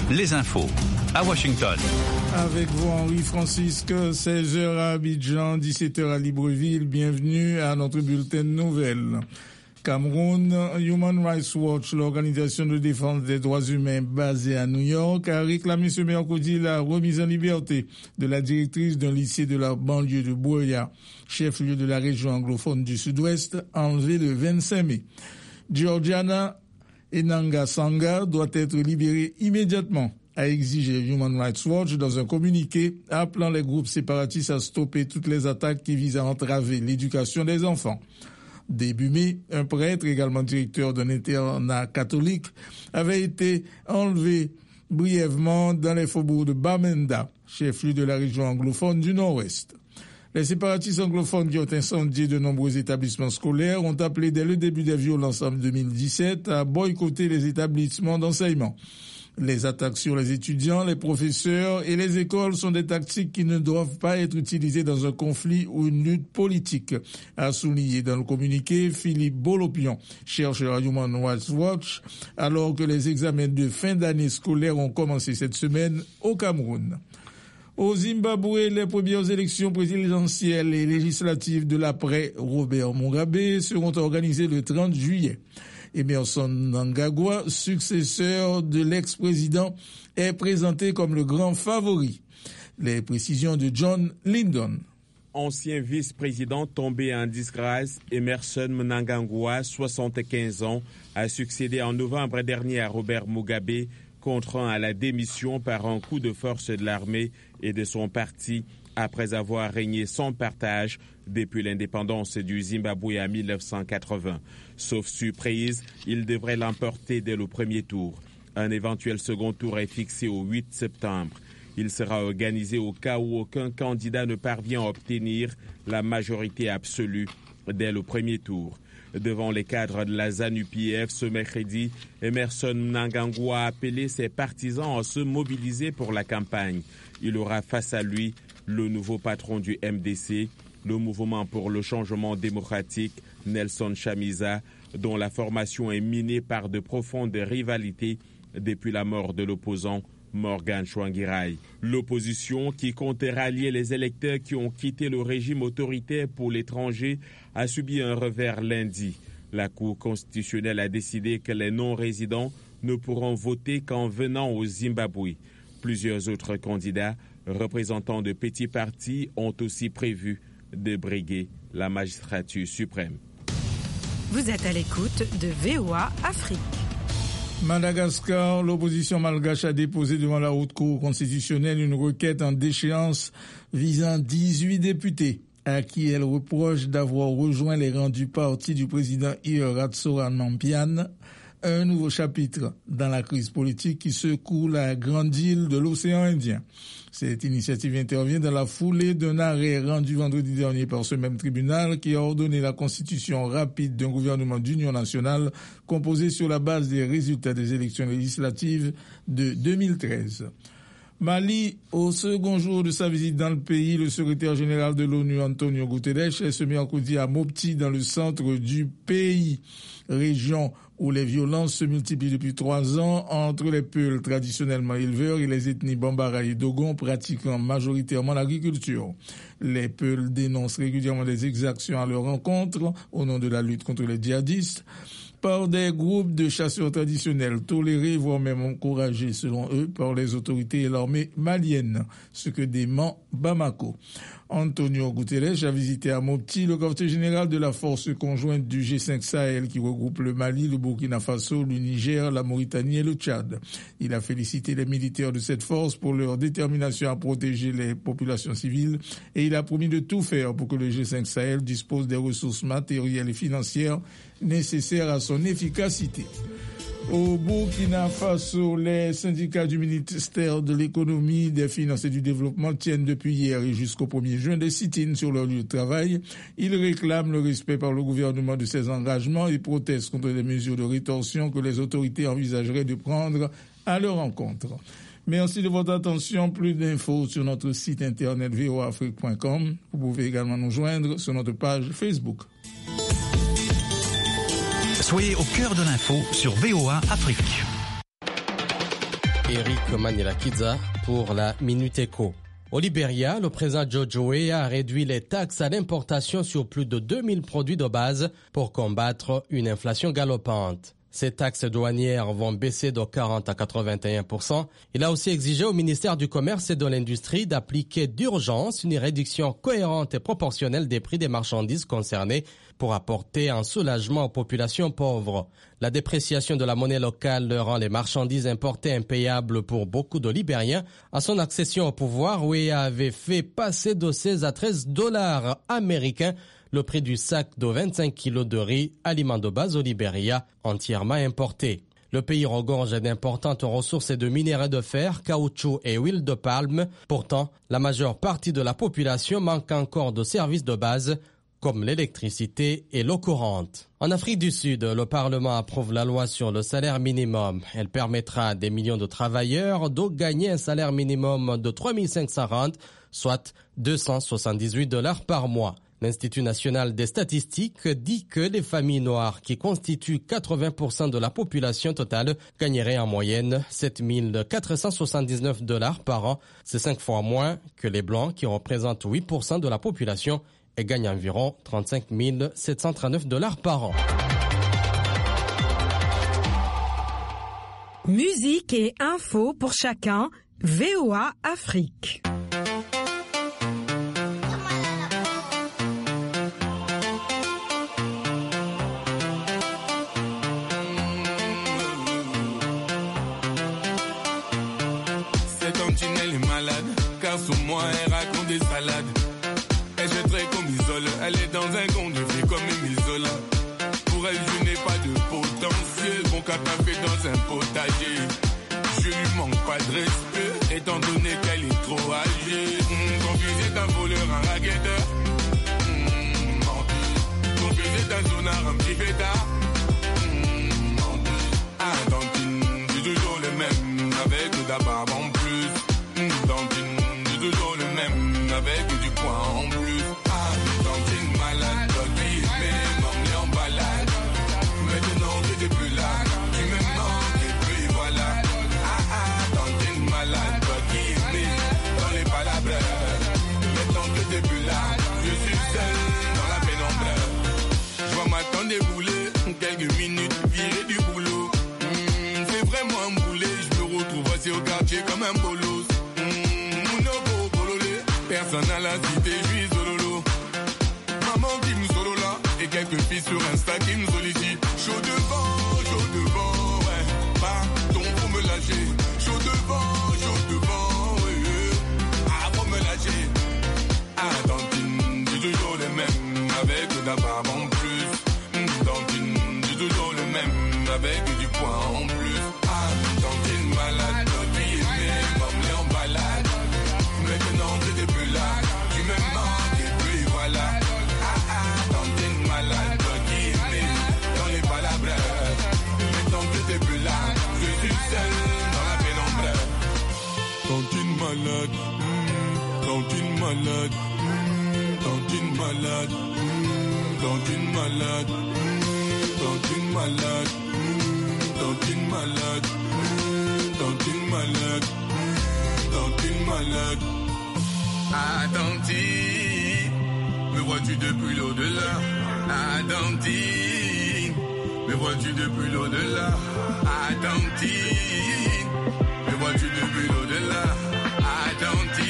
les infos à Washington. Avec vous, Henri Francisque, 16h à Abidjan, 17h à Libreville. Bienvenue à notre bulletin de nouvelles. Cameroun, Human Rights Watch, l'organisation de défense des droits humains basée à New York, a réclamé ce mercredi la remise en liberté de la directrice d'un lycée de la banlieue de Buea, chef-lieu de la région anglophone du Sud-Ouest, enlevée le 25 mai. Georgiana Enanga Sanga doit être libérée immédiatement, a exigé Human Rights Watch dans un communiqué appelant les groupes séparatistes à stopper toutes les attaques qui visent à entraver l'éducation des enfants. Début mai, un prêtre, également directeur d'un internat catholique, avait été enlevé brièvement dans les faubourgs de Bamenda, chef-lieu de la région anglophone du Nord-Ouest. Les séparatistes anglophones qui ont incendié de nombreux établissements scolaires ont appelé dès le début des violences en 2017 à boycotter les établissements d'enseignement. Les attaques sur les étudiants, les professeurs et les écoles sont des tactiques qui ne doivent pas être utilisées dans un conflit ou une lutte politique, a souligné dans le communiqué Philippe Bolopion, chercheur à Human Rights Watch, alors que les examens de fin d'année scolaire ont commencé cette semaine au Cameroun. Au Zimbabwe, les premières élections présidentielles et législatives de l'après Robert Mugabe seront organisées le 30 juillet. Emerson Mnangagwa, successeur de l'ex-président, est présenté comme le grand favori. Les précisions de John Lyndon. Ancien vice-président tombé en disgrâce, Emerson Mnangagwa, 75 ans, a succédé en novembre dernier à Robert Mugabe, contraint à la démission par un coup de force de l'armée et de son parti après avoir régné sans partage depuis l'indépendance du Zimbabwe en 1980. Sauf surprise, il devrait l'emporter dès le premier tour. Un éventuel second tour est fixé au 8 septembre. Il sera organisé au cas où aucun candidat ne parvient à obtenir la majorité absolue dès le premier tour. Devant les cadres de la ZANU-PF ce mercredi, Emerson Mnangagwa a appelé ses partisans à se mobiliser pour la campagne. Il aura face à lui le nouveau patron du MDC, le mouvement pour le changement démocratique, Nelson Chamisa, dont la formation est minée par de profondes rivalités depuis la mort de l'opposant Morgan Tsvangirai. L'opposition, qui comptait rallier les électeurs qui ont quitté le régime autoritaire pour l'étranger, a subi un revers lundi. La Cour constitutionnelle a décidé que les non-résidents ne pourront voter qu'en venant au Zimbabwe. Plusieurs autres candidats, représentants de petits partis, ont aussi prévu de briguer la magistrature suprême. Vous êtes à l'écoute de VOA Afrique. Madagascar, l'opposition malgache a déposé devant la Haute Cour constitutionnelle une requête en déchéance visant 18 députés à qui elle reproche d'avoir rejoint les rangs du parti du président Ieur Ratsoranampian, un nouveau chapitre dans la crise politique qui secoue la grande île de l'océan Indien. Cette initiative intervient dans la foulée d'un arrêt rendu vendredi dernier par ce même tribunal qui a ordonné la constitution rapide d'un gouvernement d'union nationale composé sur la base des résultats des élections législatives de 2013. Mali, au second jour de sa visite dans le pays, le secrétaire général de l'ONU, Antonio Guterres, est ce mercredi à Mopti, dans le centre du pays, région où les violences se multiplient depuis 3 ans entre les Peuls traditionnellement éleveurs et les ethnies Bambara et Dogon pratiquant majoritairement l'agriculture. Les Peuls dénoncent régulièrement des exactions à leur encontre au nom de la lutte contre les djihadistes par des groupes de chasseurs traditionnels tolérés, voire même encouragés, selon eux, par les autorités et l'armée malienne, ce que dément Bamako. Antonio Guterres a visité à Mopti le quartier général de la force conjointe du G5 Sahel qui regroupe le Mali, le Burkina Faso, le Niger, la Mauritanie et le Tchad. Il a félicité les militaires de cette force pour leur détermination à protéger les populations civiles et il a promis de tout faire pour que le G5 Sahel dispose des ressources matérielles et financières nécessaires à son efficacité. Au Burkina Faso, les syndicats du ministère de l'économie, des finances et du développement tiennent depuis hier et jusqu'au 1er juin des sit-ins sur leur lieu de travail. Ils réclament le respect par le gouvernement de ses engagements et protestent contre les mesures de rétorsion que les autorités envisageraient de prendre à leur encontre. Merci de votre attention. Plus d'infos sur notre site internet voaafrique.com. Vous pouvez également nous joindre sur notre page Facebook. Soyez au cœur de l'info sur VOA Afrique. Eric Manirakiza pour la Minute Éco. Au Libéria, le président George Weah a réduit les taxes à l'importation sur plus de 2000 produits de base pour combattre une inflation galopante. Ces taxes douanières vont baisser de 40 à 81%. Il a aussi exigé au ministère du Commerce et de l'Industrie d'appliquer d'urgence une réduction cohérente et proportionnelle des prix des marchandises concernées pour apporter un soulagement aux populations pauvres. La dépréciation de la monnaie locale rend les marchandises importées impayables pour beaucoup de Libériens. À son accession au pouvoir, Weah avait fait passer de 16 à 13 $ américains le prix du sac de 25 kilos de riz, aliment de base au Libéria, entièrement importé. Le pays regorge d'importantes ressources et de minerais de fer, caoutchouc et huile de palme. Pourtant, la majeure partie de la population manque encore de services de base, comme l'électricité et l'eau courante. En Afrique du Sud, le Parlement approuve la loi sur le salaire minimum. Elle permettra à des millions de travailleurs de gagner un salaire minimum de 3 500 rand, soit 278 $ par mois. L'Institut national des statistiques dit que les familles noires, qui constituent 80% de la population totale, gagneraient en moyenne 7 479 $ par an. C'est 5 fois moins que les blancs, qui représentent 8% de la population et gagnent environ 35 739 $ par an. Musique et infos pour chacun. VOA Afrique. Sous moi, elle raconte des salades. Elle jetterait comme isole. Elle est dans un conte de vie comme une isole. Pour elle, je n'ai pas de potentiel. Bon catapé dans un potager. Je lui manque pas de respect, étant donné qu'elle est trop âgée. Ton fils est un voleur, un raguetteur. Ton fils est un zonard, un petit fêtard. Ah, Tantine, c'est toujours le même. Avec de la barbe en plus. Tantine, toujours le même, avec du poing en plus. Ah, Tantine malade, toi qui mais m'emmener en balade. Maintenant que t'es plus là, tu me manques et puis voilà. Tantine malade, toi qui mais dans les palabres. Maintenant que t'es plus là, je suis seul dans la pénombre. Je vois ma tante débouler, quelques minutes virée du boulot. C'est vraiment un boulet, je me retrouve assis au quartier comme un bolos. Personne à la cité, je suis sololo. Maman qui me solo là, et quelques filles sur Insta qui me sollicitent. Chaud devant, ouais. Pardon, faut me lâcher. Chaud devant, ouais. Ah, faut me lâcher. Ah, Tantine, c'est toujours le même, avec de la barbe en plus. Tantine, c'est toujours le même, avec du poing en plus. Ah, Tantine malade, toi qui aimais, m'emmener en balade. Maintenant que t'es plus là, tu me manques et puis voilà. Tantine malade, toi qui aimais dans les palabres. Maintenant que t'es plus là, je suis seul dans la pénombre. Tantine malade, Tantine malade, Tantine malade, Tantine malade, Tantine malade, Tantine malade, Tantine malade, Tantine malade. Ah, Tantine, me vois-tu depuis l'au-delà? Ah, Tantine, me vois-tu depuis l'au-delà? Ah, Tantine, me vois-tu depuis l'au-delà? Ah, Tantine,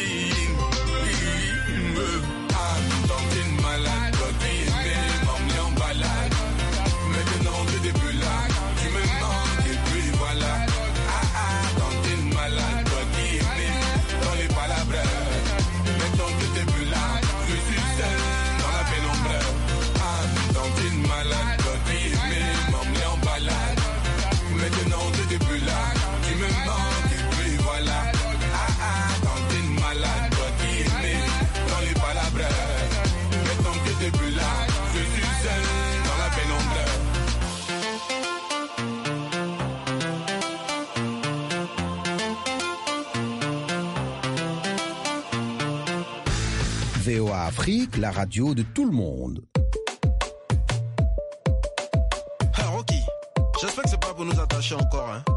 Tantine malade, toi qui aimais m'emmener en balade. Maintenant que t'es plus là, tu me manques et puis voilà. Tantine malade, toi qui aimais dans les palabres. Maintenant que t'es plus là, je suis seul dans la pénombre. Tantine malade, toi qui aimais m'emmener en balade. Maintenant que t'es plus là, tu me manques et puis voilà. Tantine malade, toi qui aimais dans les palabres. Maintenant que t'es plus là, je suis seul dans la pénombre. VOA Afrique, la radio de tout le monde. Hey Rocky, j'espère que c'est pas pour nous attacher encore, hein.